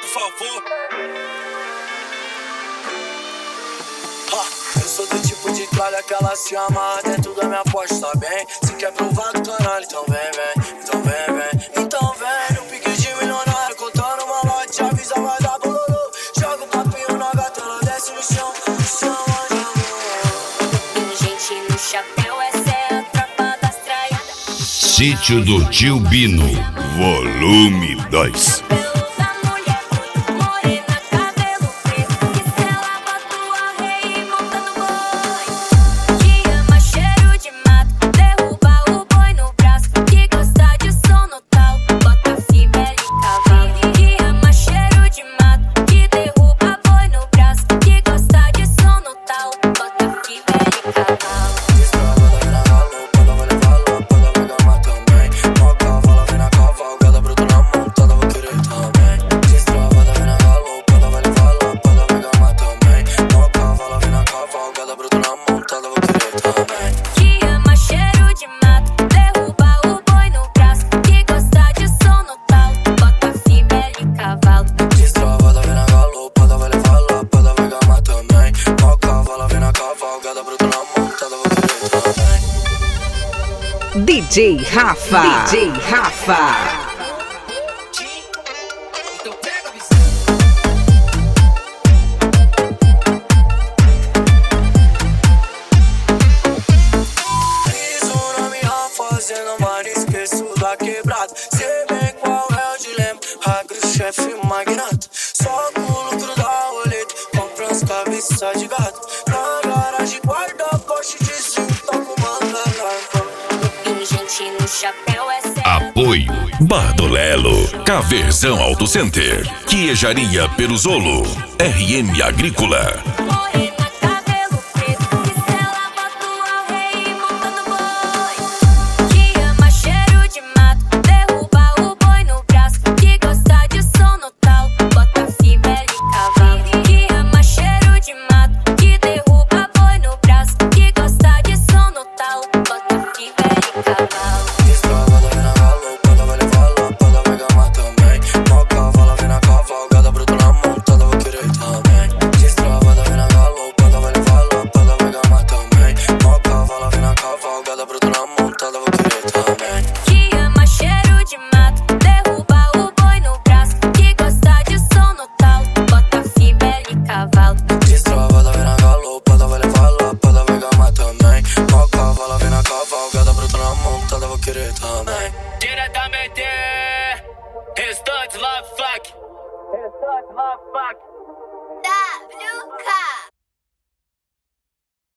favor. Eu sou do tipo de tralha que ela se amarra dentro da minha porta, tá bem? Se quer provar do caralho, então vem, vem. Então vem, vem. Então vem, no pique de milionário, contando uma lote, avisa, vai dar bololô. Joga o papinho na gata, ela desce no chão, Gente no chapéu, essa é a tropa das traiadas. Sítio do Tio Bino, volume 2. DJ Rafa, DJ Rafa. Fazendo mar, esqueço da quebrada. Sei bem qual é o dilema. Agro-chefe magnata. Só com o lucro da roleta. Compra uns cabeças de gato. Na garagem guarda Porsche de 5. Toco manga larga. Gente no chapéu, essa é Apoio Bardolelo, Caverzão Auto Center, Queijaria Peruzolo, RM Agrícola. Diretamente, Restante Love Fuck.